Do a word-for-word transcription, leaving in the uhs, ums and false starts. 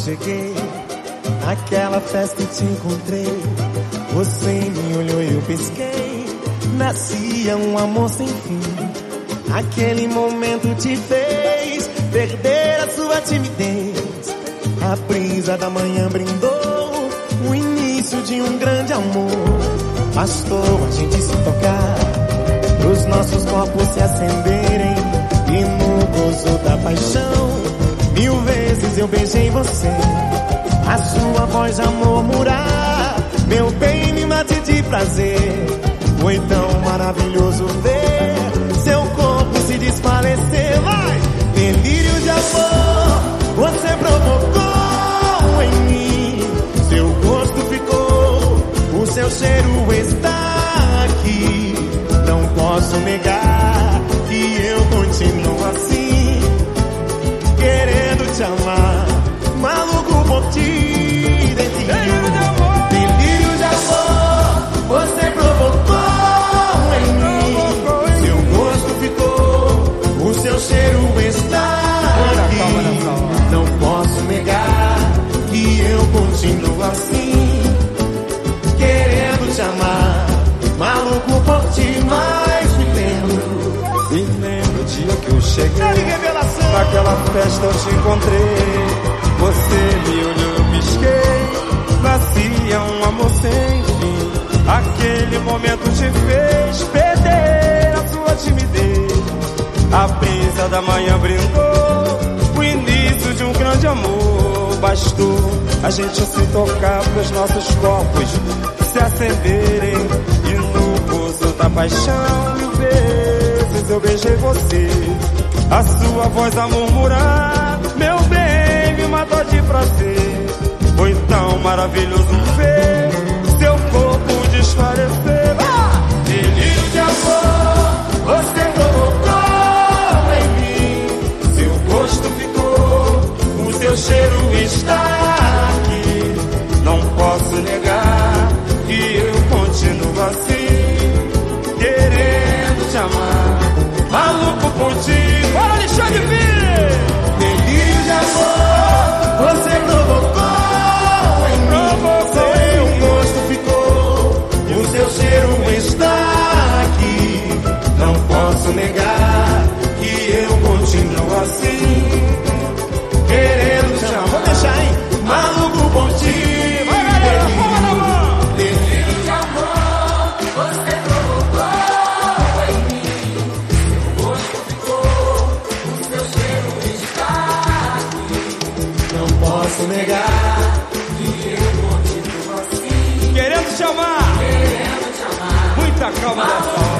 cheguei, naquela festa eu te encontrei. Você me olhou e eu pisquei. Nascia um amor sem fim. Aquele momento te fez perder a sua timidez. A brisa da manhã brindou o início de um grande amor. Bastou a gente se tocar, pros nossos corpos se acenderem, e no gozo da paixão mil vezes eu beijei você. A sua voz a murmurar, meu bem, me mate de prazer. Foi tão maravilhoso ver seu corpo se desfalecer. Vai! Delírio de amor, você provocou em mim. Seu gosto ficou, o seu cheiro está aqui. Não posso negar que eu continuo assim, querendo te amar, maluco por ti. Delírio de amor, delírio de amor, você provocou em mim. Seu gosto ficou, o seu cheiro está aqui. Não posso negar que eu continuo assim, querendo te amar, maluco por ti. Mas me lembro, me lembro o dia que eu cheguei, naquela festa eu te encontrei. Você me olhou, eu pisquei. Nascia um amor sem fim. Aquele momento te fez perder a sua timidez. A brisa da manhã brindou o início de um grande amor. Bastou a gente se tocar, pros nossos corpos se acenderem, e no gozo da paixão mil vezes eu beijei você. A sua voz a murmurar, meu bem, me matou de prazer. Foi tão maravilhoso ver seu corpo desfalecer. Ah! Delírio de amor, você provocou em mim. Seu gosto ficou, o seu cheiro está aqui. Não posso negar que eu continuo assim, querendo te amar, maluco por ti. Bora, Alexandre Pires! Delírio de amor, você provocou em mim. Seu gosto ficou, o seu cheiro está aqui. Não posso negar que eu continuo assim, querendo te amar. Vou deixar, hein? Maluco por ti. Vai, galera, palma na mão. Delírio de amor, você provocou em mim. Seu gosto ficou, o seu cheiro está aqui. Não posso negar que eu continuo assim, querendo te amar, querendo te amar. Muita calma nessa hora.